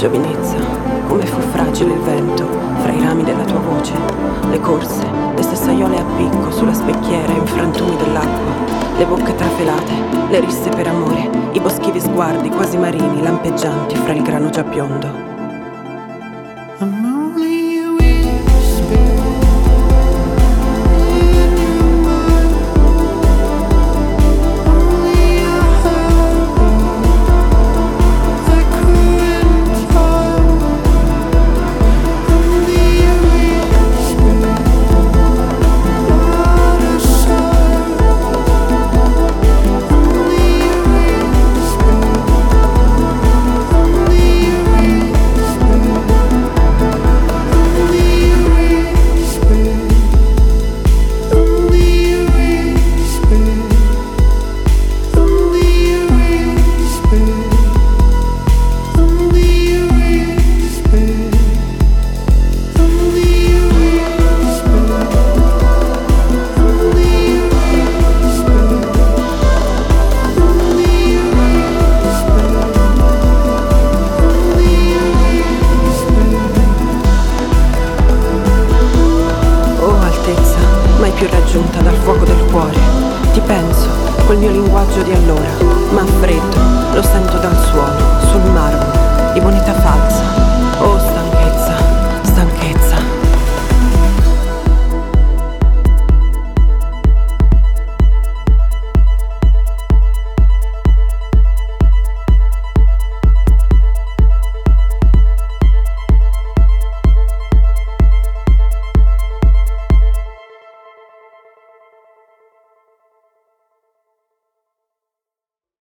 Giovinezza, come fu fragile il vento fra i rami della tua voce, le corse, le sessaiole a picco sulla specchiera in frantumi dell'acqua, le bocche trafelate, le risse per amore, i boschivi sguardi quasi marini lampeggianti fra il grano già biondo. Mai più raggiunta dal fuoco del cuore, ti penso, col mio linguaggio di allora.